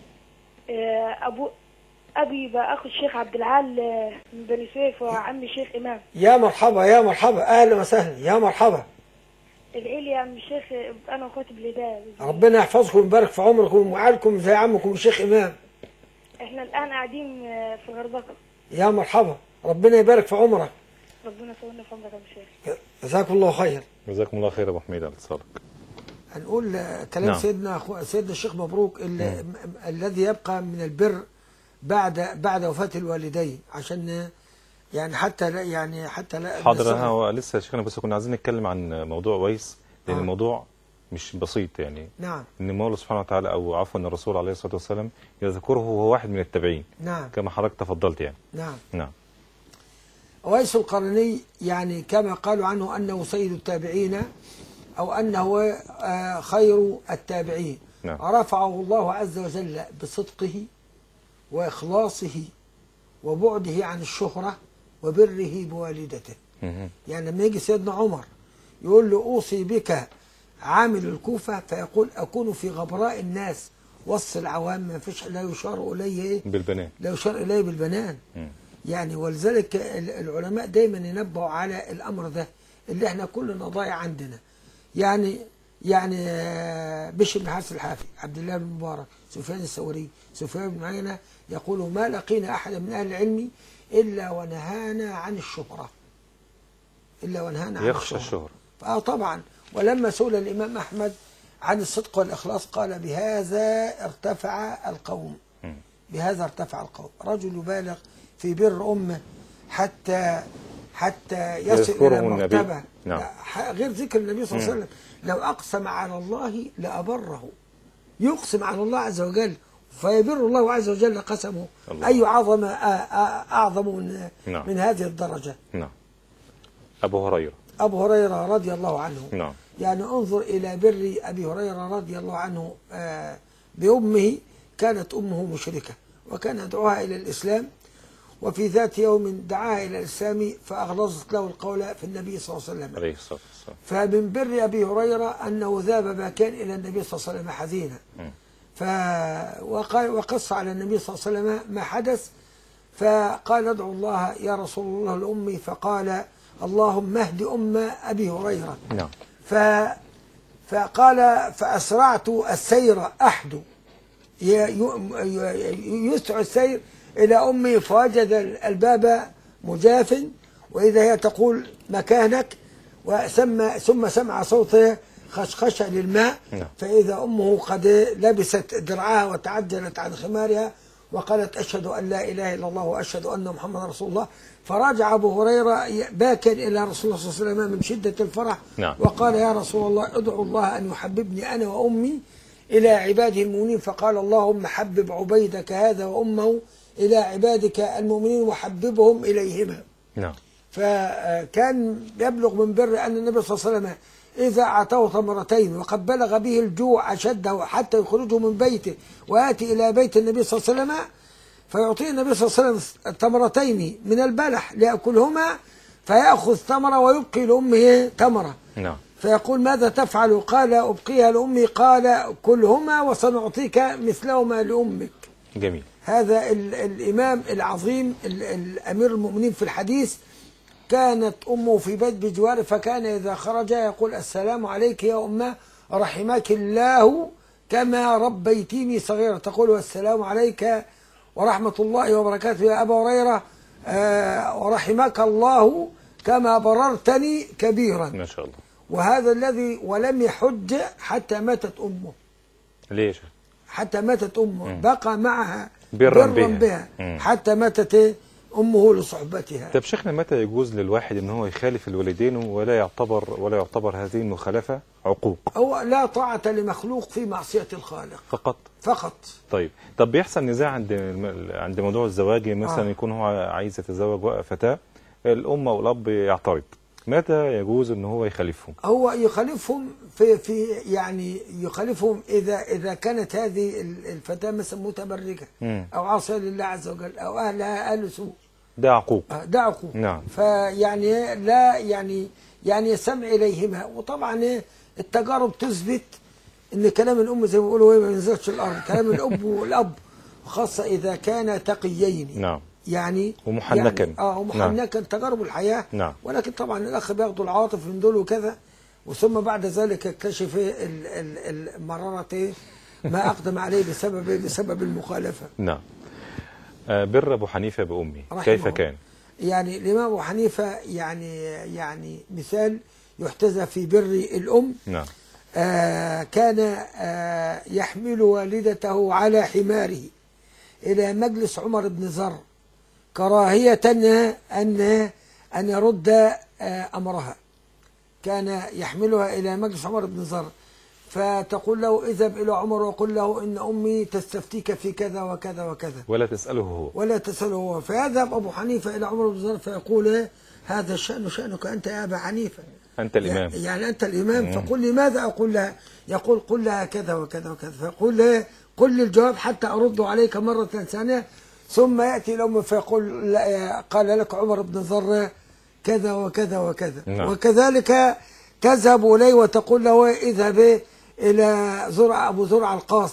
أبو أبي بقى أخو الشيخ عبد العال من بني سويف وعمي الشيخ إمام. يا مرحبا يا مرحبا أهلا وسهلا يا مرحبا. العيلة يا عم الشيخ أنا وأخواتي بالهداية. ربنا يحفظكم ويبارك في عمركم ويعالكم زي عمكم الشيخ إمام. إحنا الآن قاعدين في الغردقة. يا مرحبا ربنا يبارك في عمرك. ربنا يطولنا في عمرك يا شيخ. جزاكم الله خير. جزاكم الله خير يا أبو حميد على اتصالك. هنقول كلام نعم. سيدنا سيدنا الشيخ مبروك الذي يبقى من البر بعد بعد وفاة الوالدين، عشان يعني حتى لا يعني حتى لا حاضر. انا هو لسه يا شيخنا بس كنا عايزين نتكلم عن موضوع اويس لان آه. الموضوع مش بسيط يعني. نعم. ان المولى سبحانه وتعالى او عفوا الرسول عليه الصلاه والسلام يذكره وهو واحد من التابعين. نعم. كما حضرتك تفضلت يعني. نعم. نعم. اويس القرني يعني كما قالوا عنه انه سيد التابعين او انه خير التابعين. نعم. رفعه الله عز وجل بصدقه واخلاصه وبعده عن الشهره وبره بوالدته. يعني لما يجي سيدنا عمر يقول له اوصي بك عامل الكوفه فيقول اكون في غبراء الناس وسط العوام ما فيش لا يشار اليه بالبنان لا يشار اليه بالبنان. مم. يعني ولذلك العلماء دايما ينبهوا على الامر ده اللي احنا كلنا ضايع عندنا. يعني يعني بشر بن حارث الحافي، عبد الله بن مبارك، سفيان الثوري، سفيان بن عيينة يقولوا ما لقينا احدا من اهل العلم الا ونهانا عن الشهره. الا ونهانا عن يخشى الشهره. الشهره. اه طبعا. ولما سئل الامام احمد عن الصدق والاخلاص قال بهذا ارتفع القوم. م. بهذا ارتفع القوم. رجل يبالغ في بر امه حتى حتى يصل الى مرتبه. نعم. غير ذكر النبي صلى الله عليه وسلم لو اقسم على الله لابره. يقسم على الله عز وجل فيبر الله عز وجل قسمه. الله. اي عظم اعظم من, نعم. من هذه الدرجه. نعم. ابو هريره ابو هريره رضي الله عنه. نعم. يعني انظر الى بر ابي هريره رضي الله عنه بامه. كانت امه مشركه وكان يدعوها الى الاسلام، وفي ذات يوم دعاها إلى الإسلام فأغلظت له القول في النبي صلى الله عليه وسلم. عليه الصلاة والسلام. فمن بر أبي هريرة أنه ذهب باكيا إلى النبي صلى الله عليه وسلم حزينا. وقص على النبي صلى الله عليه وسلم ما حدث، فقال ادعو الله يا رسول الله لأمي، فقال اللهم اهد أم أبي هريرة. نعم. ف فقال فأسرعت السير أحد يسرع السير إلى أمي فوجد الباب مجاف وإذا هي تقول مكانك، وثم ثم سمع صوتها خشخشة للماء، نعم. فإذا أمه قد لبست درعها وتعجلت عن خمارها وقالت أشهد أن لا إله إلا الله وأشهد أن محمد رسول الله. فرجع أبو هريرة باكر إلى رسول الله صلى الله عليه وسلم من شدة الفرح، نعم. وقال يا رسول الله ادعو الله أن يحببني أنا وأمي إلى عباده المؤمنين. فقال اللهم حبب عبيدك هذا وأمه إلى عبادك المؤمنين وحببهم إليهما. نعم. فكان يبلغ من بر أن النبي صلى الله عليه وسلم إذا أعطاه ثمرتين وقد بلغ به الجوع أشده حتى يخرجه من بيته ويأتي إلى بيت النبي صلى الله عليه وسلم فيعطيه النبي صلى الله عليه وسلم ثمرتين من البلح ليأكلهما، فيأخذ ثمرة ويبقي لأمه ثمرة. نعم. فيقول ماذا تفعل؟ قال أبقيها لأمي. قال كلهما وسنعطيك مثلهما لأمك. جميل. هذا ال الإمام العظيم الأمير المؤمنين في الحديث كانت أمه في بيت بجواره، فكان إذا خرج يقول السلام عليك يا أمه رحمك الله كما ربيتيني صغيرة. تقول والسلام عليك ورحمة الله وبركاته يا أبا هريرة آه ورحمك الله كما بررتني كبيرا. ما شاء الله. وهذا الذي ولم يحج حتى ماتت أمه. ليش؟ حتى ماتت أمه مم. بقى معها برا بها, بها, بها. حتى ماتت أمه لصحبتها. طب شيخنا، متى يجوز للواحد ان هو يخالف الوالدين ولا يعتبر ولا يعتبر هذه المخالفة عقوق؟ هو لا طاعة لمخلوق في معصية الخالق فقط. فقط. طيب طب بيحصل نزاع عند عند موضوع الزواج مثلا، آه. يكون هو عايز يتزوج فتاة، الأم أو الأب يعترض، متى يجوز ان هو يخالفهم؟ هو يخالفهم في في يعني يخالفهم اذا اذا كانت هذه الفتاة مثلا متبرجة مم. او عاصية لله عز وجل او اهلها اهل سوء، ده عقوق. ده عقوق. نعم. فيعني لا يعني يعني يستمع اليهما. وطبعا التجارب تثبت ان كلام الام زي ما بيقولوا ما ينزلش الارض، كلام الاب والاب خاصة اذا كان تقيين. نعم. يعني ومحنكا. يعني اه ومحنكا. نعم. تجارب الحياة. نعم. ولكن طبعا الأخ بياخدوا العواطف من دول وكذا، وثم بعد ذلك يكتشف المرارة ما أقدم عليه بسبب بسبب المخالفة. نعم. آه بر أبو حنيفة بأمي كيف كان؟ يعني الإمام أبو حنيفة يعني يعني مثال يحتذى في بر الأم. نعم. آه كان آه يحمل والدته على حماره إلى مجلس عمر بن زر كراهية أن أن يرد أمرها. كان يحملها إلى مجلس عمر بن زر فتقول له اذهب إلى عمر وقل له إن أمي تستفتيك في كذا وكذا وكذا، ولا تسأله هو ولا تسأله هو. فيذهب أبو حنيفة إلى عمر بن زر فيقول هذا الشأن شأنك أنت يا أبا حنيفة، أنت الإمام، يعني أنت الإمام. فقل لي ماذا أقول لها؟ يقول قل لها كذا وكذا وكذا. فيقول له قل لي الجواب حتى أرد عليك مرة ثانية. ثم يأتي الأم فيقول قال لك عمر بن زر كذا وكذا وكذا. نعم. وكذلك تذهب إليه وتقول له اذهب إلى زرع أبو زرع القاص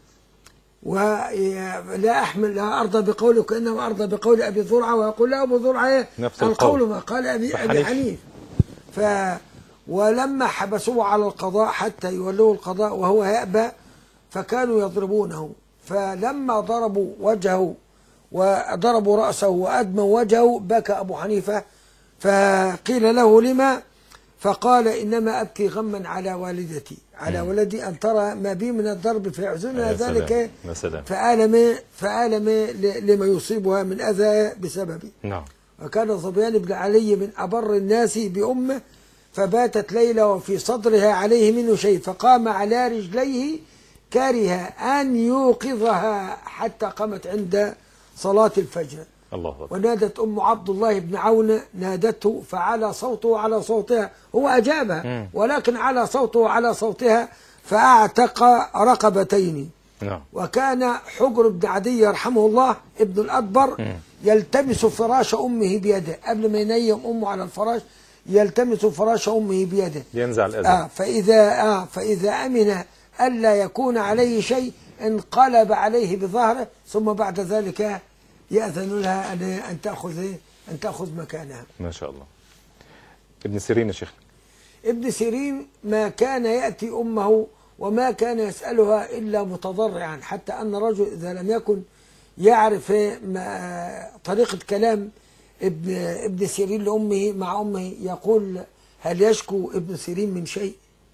ولا أحمل لا أرضى بقولك إنما أرضى بقول أبي زرعة، ويقول له أبو زرعة نفس القول ما قال أبي, أبي حنيف. ف ولما حبسوه على القضاء حتى يولوه القضاء وهو يأبى فكانوا يضربونه. فلما ضربوا وجهه وضربوا رأسه وأدموا وجهه بكى أبو حنيفة. فقيل له لما؟ فقال إنما أبكي غما على والدتي على م. ولدي أن ترى ما بي من الضرب فيحزنها ذلك فآلم فآلم لما يصيبها من أذى بسببي. نعم. وكان ظبيان بن علي من أبر الناس بأمه فباتت ليلة وفي صدرها عليه منه شيء فقام على رجليه كارها أن يوقظها حتى قامت عند صلاة الفجر. الله أكبر. ونادت أم عبد الله بن عون نادته فعلى صوته على صوتها، هو أجابها ولكن على صوته على صوتها فأعتق رقبتين. نعم. وكان حجر بن عدي يرحمه الله ابن الأكبر م. يلتمس فراش أمه بيده قبل ما ينيم أمه على الفراش، يلتمس فراش أمه بيده ينزع الأذى. آه فإذا آه فإذا أمن ألا يكون عليه شيء انقلب عليه بظهره ثم بعد ذلك يأذن لها أن أن تأخذ أن تأخذ مكانها. ما شاء الله. ابن سيرين يا شيخ. ابن سيرين ما كان يأتي أمه وما كان يسألها إلا متضرعا، حتى أن الرجل إذا لم يكن يعرف طريقة كلام ابن ابن سيرين لأمه مع أمه يقول هل يشكو ابن سيرين من شيء؟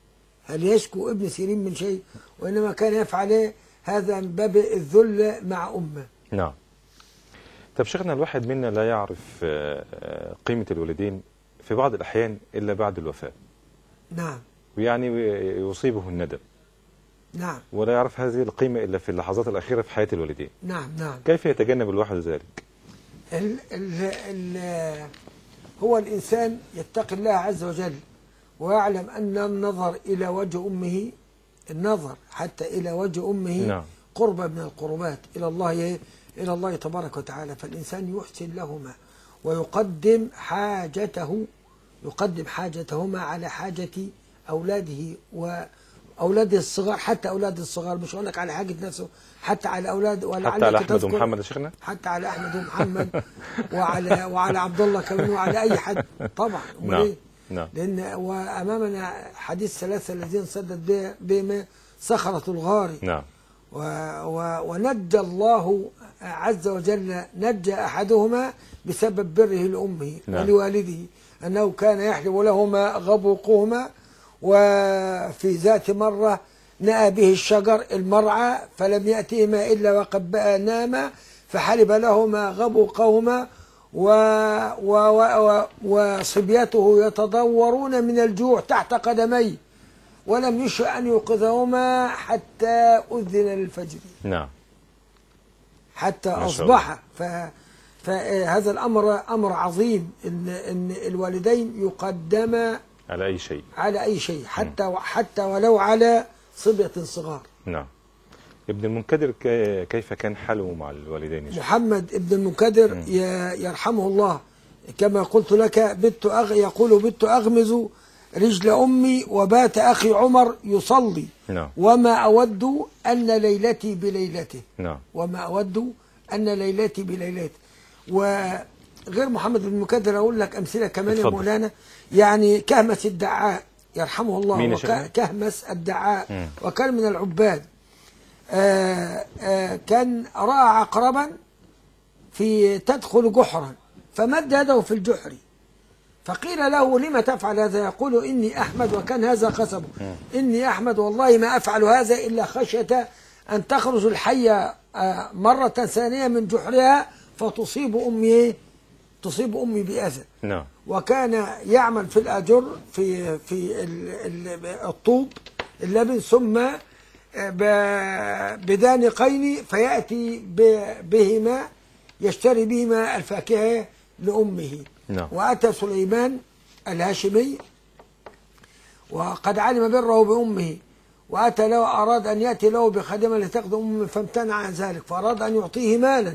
هل يشكو ابن سيرين من شيء؟ وإنما كان يفعل هذا من باب الذل مع أمه. نعم. طب شيخنا، الواحد منا لا يعرف قيمة الوالدين في بعض الأحيان إلا بعد الوفاة. نعم. ويعني يصيبه الندم. نعم. ولا يعرف هذه القيمة إلا في اللحظات الأخيرة في حياة الوالدين. نعم نعم. كيف يتجنب الواحد ذلك؟ ال ال ال هو الإنسان يتقي الله عز وجل ويعلم أن النظر إلى وجه أمه، النظر حتى إلى وجه أمه نعم. قربة من القربات إلى الله إلى الله تبارك وتعالى. فالإنسان يحسن لهما ويقدم حاجته يقدم حاجتهما على حاجة أولاده وأولاده الصغار، حتى أولاد الصغار، مش هقول لك على حاجة نفسه، حتى على أولاد، حتى على أحمد ومحمد يا شيخنا، حتى على أحمد ومحمد وعلى وعلى عبد الله كمان وعلى أي حد طبعا. نعم. نعم. لأن وأمامنا حديث ثلاثة الذين سدت بهم صخرة الغار. نعم. و و ونجى الله عز وجل، نجى أحدهما بسبب بره لأمه. نعم. ولوالده أنه كان يحلب لهما غبوقهما، وفي ذات مرة نأى به الشجر المرعى فلم يأتهما إلا وقد بقى ناما، فحلب لهما غبوقهما و و و وصبيته يتضورون من الجوع تحت قدميه، ولم يشأ أن يوقظهما حتى أذن للفجر. نعم. حتى أصبح. ف فهذا الأمر أمر عظيم، إن إن الوالدين يقدما على أي شيء، على أي شيء، حتى م. حتى ولو على صبية صغار. نعم. ابن المنكدر كيف كان حاله مع الوالدين؟ محمد ابن المنكدر م. يرحمه الله كما قلت لك، بت أغ يقول بت أغمز رجل أمي وبات أخي عمر يصلي. نعم. وما أود أن ليلتي بليلته. نعم. وما أود أن ليلتي بليلته. وغير محمد بن المنكدر أقول لك أمثلة كمان يا مولانا، يعني كهمس الدعاء يرحمه الله، كهمس الدعاء م. وكان من العباد. آآ آآ كان رأى عقربا في تدخل جحرا فمد يده في الجحر، فقيل له لما تفعل هذا؟ يقول إني أحمد، وكان هذا قسمه، إني أحمد والله ما أفعل هذا إلا خشية أن تخرج الحية مرة ثانية من جحرها فتصيب أمي تصيب أمي بأذى. نعم. وكان يعمل في الأجر في في الطوب اللبن، ثم بدانقين فيأتي بهما يشتري بهما الفاكهة لأمه. نعم. وأتى سليمان الهاشمي وقد علم بره بأمه، وأتى له أراد أن يأتي له بخادمة لتخدم أمه فامتنع عن ذلك، فأراد أن يعطيه مالا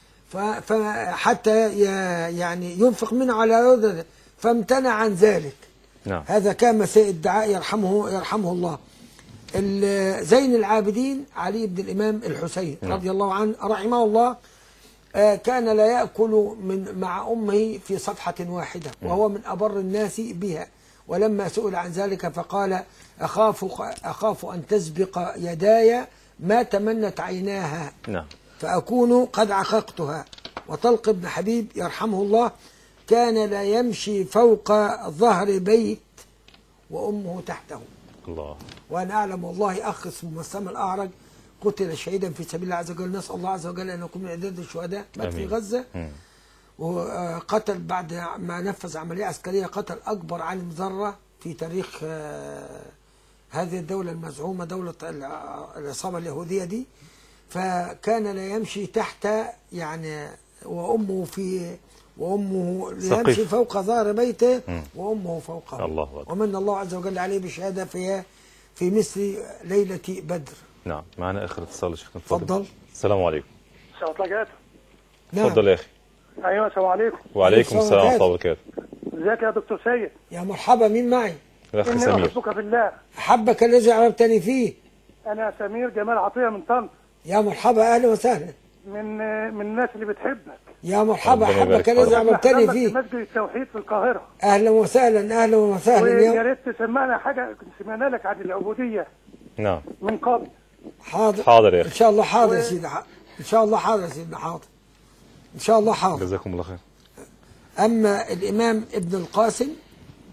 فحتى يعني ينفق منه على ولده فامتنع عن ذلك. نعم. هذا كان مساء الدعاء يرحمه يرحمه الله. زين العابدين علي بن الإمام الحسين رضي الله عنه رحمه الله كان لا يأكل من مع أمه في صفحة واحدة، وهو من أبر الناس بها. ولما سئل عن ذلك فقال أخاف أخاف أن تسبق يداي ما تمنت عيناها. نعم. فأكون قد عققتها. وطلق بن حبيب يرحمه الله كان لا يمشي فوق ظهر بيت وأمه تحته. الله. وأنا أعلم والله أخ اسمه مسام الأعرج قتل شهيدا في سبيل الله عز وجل، نسأل الله عز وجل أن يكون من أعداد الشهداء، مات في غزة. م. وقتل بعد ما نفذ عملية عسكرية، قتل أكبر عالم ذرة في تاريخ هذه الدولة المزعومة، دولة العصابة اليهودية دي. فكان لا يمشي تحت يعني وأمه في وأمه يمشي فوق ظهر بيته وأمه فوقه. الله أكبر. ومن الله عز وجل عليه بالشهادة في في مثل ليلة بدر. نعم. معنا آخر اتصال يا شيخنا. تفضل. السلام عليكم. السلام عليكم. نعم. تفضل يا أخي. أيوة السلام عليكم. وعليكم السلام ورحمة الله وبركاته. ازيك يا دكتور سيد؟ يا مرحبا، مين معي؟ الأخ إني سمير. أحبك في الله. أحبك الذي عرفتني فيه. أنا سمير جمال عطية من طنطا. يا مرحبا، أهلا وسهلا. من من الناس اللي بتحبك. يا مرحبا، أحبك الذي عرفتني فيه. في مسجد التوحيد في القاهرة. أهلا وسهلا، أهلا وسهلا. ويا ريت تسمعنا حاجة كنت سمعنا لك عن العبودية. نعم. من قبل. حاضر. حاضر يا أخي. إن شاء الله حاضر و... يا سيدي. إن شاء الله حاضر يا سيدي، حاضر. إن شاء الله حاضر. جزاكم الله خير. أما الإمام ابن القاسم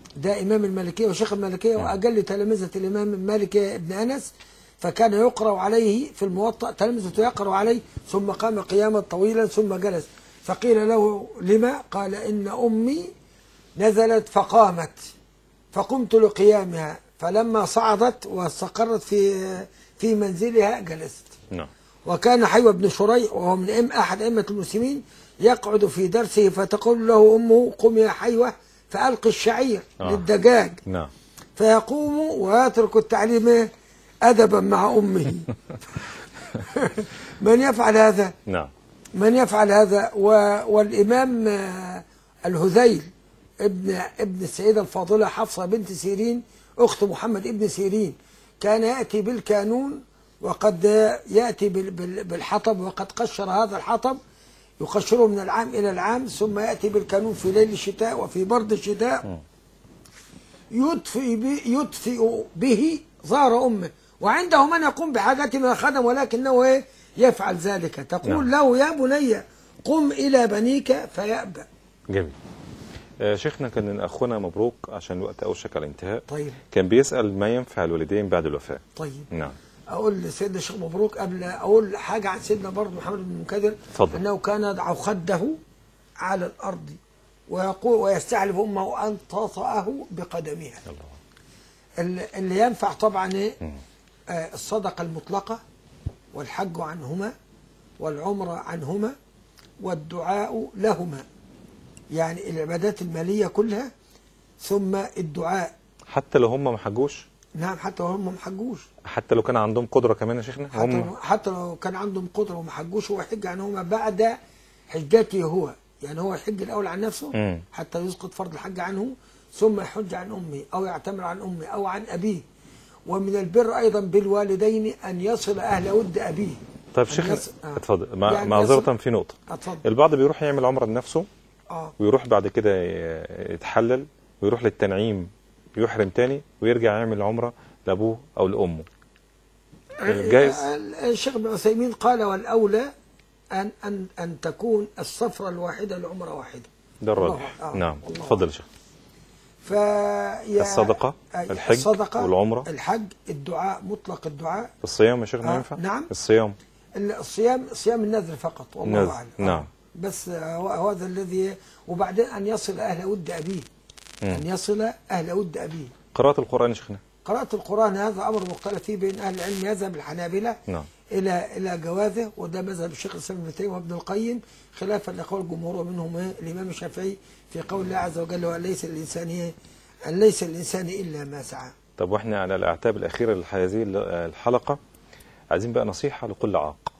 ده إمام المالكية وشيخ المالكية وأجل تلامذة الإمام مالك بن أنس، فكان يقرأ عليه في الموطأ، تلامذته يقرأ عليه ثم قام قياما طويلا ثم جلس، فقيل له لما؟ قال إن أمي نزلت فقامت فقمت لقيامها، فلما صعدت واستقرت في في منزلها جلست. نعم. وكان حيوة بن شريح وهو من أم أحد أئمة المسلمين يقعد في درسه فتقول له أمه قم يا حيوة فألقي الشعير آه. للدجاج، نعم. فيقوم ويترك التعليم أدبا مع أمه. من يفعل هذا؟ نعم. من يفعل هذا؟ و... والإمام الهذيل ابن ابن السيدة الفاضلة حفصة بنت سيرين أخت محمد ابن سيرين كان يأتي بالكانون وقد يأتي بال... بال... بالحطب، وقد قشر هذا الحطب يقشره من العام إلى العام، ثم يأتي بالكانون في ليل الشتاء وفي برد الشتاء يطفئ به, يطفئ به ظهر أمه، وعنده من يقوم بحاجته من الخدم ولكنه إيه؟ يفعل ذلك. تقول له يا بني قم إلى بنيك فيأبى. جميل. آه شيخنا، كان أخونا مبروك عشان الوقت أوشك على الانتهاء. طيب. كان بيسأل ما ينفع الوالدين بعد الوفاة. طيب. نعم. أقول لسيدنا الشيخ مبروك قبل أقول حاجة عن سيدنا برضه محمد بن المنكدر، أنه كان يضع خده على الأرض ويقول ويستعلف أمه أن تطأه بقدمها. الله. اللي ينفع طبعا إيه؟ آه الصدقة المطلقة والحج عنهما والعمرة عنهما والدعاء لهما، يعني العبادات المالية كلها ثم الدعاء. حتى لو هم ما حجوش؟ نعم، حتى لو هم ما حجوش. حتى لو كان عندهم قدرة كمان يا شيخنا؟ حتى, هم... حتى لو كان عندهم قدرة وما حجوش، هو يحج عنهما بعد حجته هو، يعني هو يحج الأول عن نفسه م. حتى يسقط فرض الحج عنه، ثم يحج عن أمه أو يعتمر عن أمه أو عن أبيه. ومن البر أيضا بالوالدين أن يصل أهل ود أبيه. طيب شيخنا يص... آه. اتفضل. مع... يعني معذرة يصل... في نقطة. اتفضل. البعض بيروح يعمل عمرة لنفسه آه. ويروح بعد كده يتحلل ويروح للتنعيم يحرم تاني ويرجع يعمل عمرة لأبوه أو لأمه. جائز؟ الشيخ ابن عثيمين قال والأولى أن أن أن تكون السفرة الواحدة لعمرة واحدة. ده الراجح. آه. نعم. اتفضل يا شيخ. فيا الصدقة، الحج، الصدقة والعمرة، الحج، الدعاء، مطلق الدعاء. الصيام يا شيخنا آه. ينفع؟ نعم. الصيام الصيام صيام النذر فقط والله أعلم. نعم. آه. بس هذا الذي، وبعدين أن يصل أهل ود أبيه. م. أن يصل أهل ود أبيه. قراءة القرآن يا شيخنا؟ قراءة القرآن هذا أمر مختلف فيه بين أهل العلم، يذهب الحنابلة نعم. إلى إلى جوازه، وده مذهب الشيخ الإسلام ابن تيمية وابن القيم، خلافا لقول الجمهور ومنهم الإمام الشافعي في قول الله عز وجل وأن ليس الإنسان أن ليس الإنسان إلا ما سعى. طب وإحنا على الأعتاب الأخيرة لهذه الحلقة عايزين بقى نصيحة لكل عاق.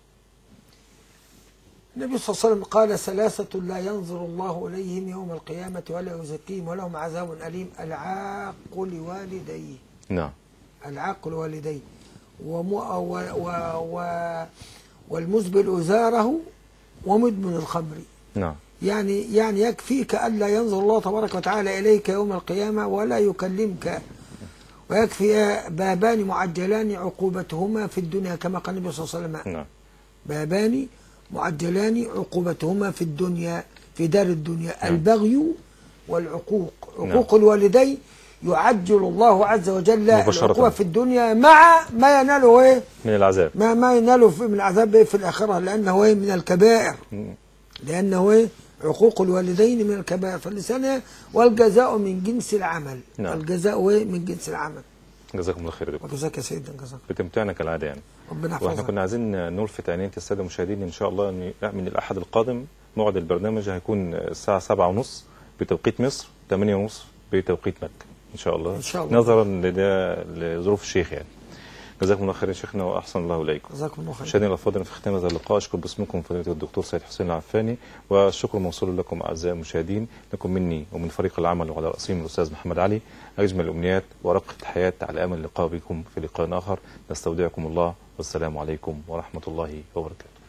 النبي صلى الله عليه وسلم قال ثلاثة لا ينظر الله إليهم يوم القيامة ولا يزكيهم ولهم عذاب أليم: العاق لوالديه. نعم. العاق لوالديه وم... و... و... و... والمزبل أزاره ومدمن الخمر. نعم. يعني يعني يكفيك ألا ينظر الله تبارك وتعالى إليك يوم القيامة ولا يكلمك، ويكفي بابان معجلان عقوبتهما في الدنيا كما قال النبي صلى الله عليه وسلم. نعم. بابان معجلان عقوبتهما في الدنيا في دار الدنيا. نعم. البغي والعقوق. عقوق نعم. الوالدين يعجل الله عز وجل العقوبة في الدنيا مع ما يناله ايه من العذاب، ما ما يناله من العذاب في الآخرة، لأنه ايه من الكبائر. م. لأنه ايه عقوق الوالدين من الكبائر، فالإنسان والجزاء من جنس العمل. نعم. الجزاء ايه من جنس العمل. جزاكم الله خير يا دكتور. وجزاك يا سيدنا. جزاك. بتمتعنا كالعادة يعني. ربنا يحفظك. واحنا كنا عايزين نلفت عينين السادة المشاهدين ان شاء الله ان من الأحد القادم موعد البرنامج هيكون الساعة سبعة ونص بتوقيت مصر، ثمانية ونص بتوقيت مكة ان شاء الله. ان شاء الله. نظرا لده لظروف الشيخ يعني. جزاكم الله خير يا شيخنا واحسن الله اليكم. جزاكم الله خير. مشاهدينا الافاضل، في ختام هذا اللقاء اشكر باسمكم فضيلة الدكتور سيد حسين العفاني، والشكر موصول لكم اعزائي المشاهدين، لكم مني ومن فريق العمل وعلى راسهم الاستاذ محمد علي اجمل الامنيات ورقة الحياة، على امل اللقاء بكم في لقاء اخر. نستودعكم الله والسلام عليكم ورحمة الله وبركاته.